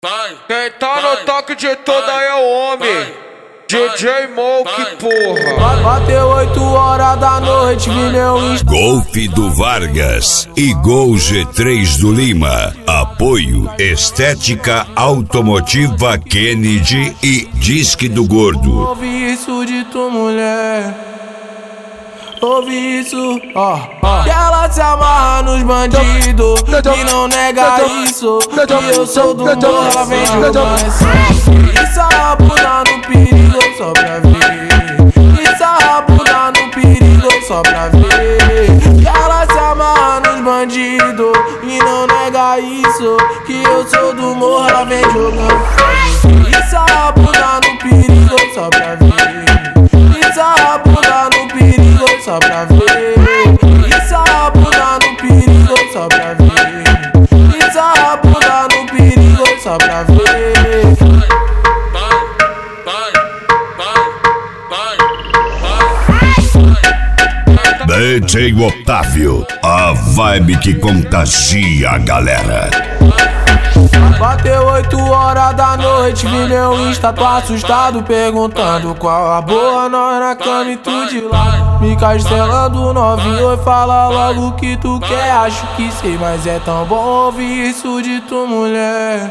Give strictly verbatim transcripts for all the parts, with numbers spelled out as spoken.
Quem tá no toque de toda é o homem, D J Moke, porra. Bateu oito horas da noite, vi meu Insta. Golfe do Vargas e Gol G três do Lima. Apoio Estética Automotiva Kennedy e Disque do Gordo. Ouvi isso de tua mulher, ouvi isso, ó, ó. Que ela se amarra nos bandidos e não nega isso. Que eu sou do morro, ela vem jogando isso a bunda no perigo só pra ver. Isso a bunda no perigo só pra ver. Que ela se amarra nos bandidos e não nega isso. Que eu sou do morro, ela vem jogando isso a bunda no perigo só pra ver. Isso a bunda no perigo só pra ver. Isso a bunda no perigo só pra ver. Isso a bunda no perigo só pra ver. D J Otávio, a vibe que contagia a galera. Bateu oito horas da noite, vi meu Insta, tô assustado, perguntando qual a boa, nós na cama e tu de lá. Me castelando novinho, fala logo o que tu quer. Acho que sei, mas é tão bom ouvir isso de tua mulher.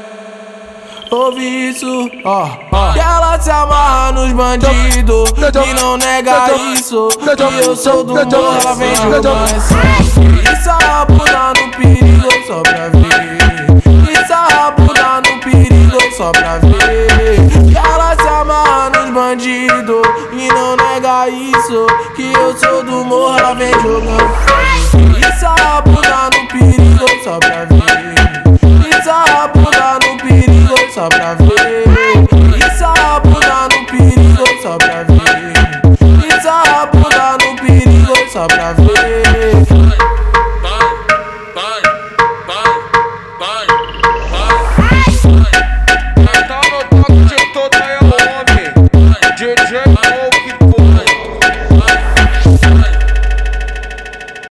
Ouvi isso, ó, ó. Que ela se amarra nos bandidos e não nega isso. Que eu sou do morro, ela vem jogando isso a bunda no perigo só pra ver. Isso a bunda no perigo só pra ver. Que ela se amarra nos bandidos e não nega isso. Que eu sou do morro, ela vem jogando isso a bunda no perigo só pra ver. Isso a bunda no perigo só pra ver. Isso a bunda no perigo só pra ver. Isso a bunda no perigo só pra ver.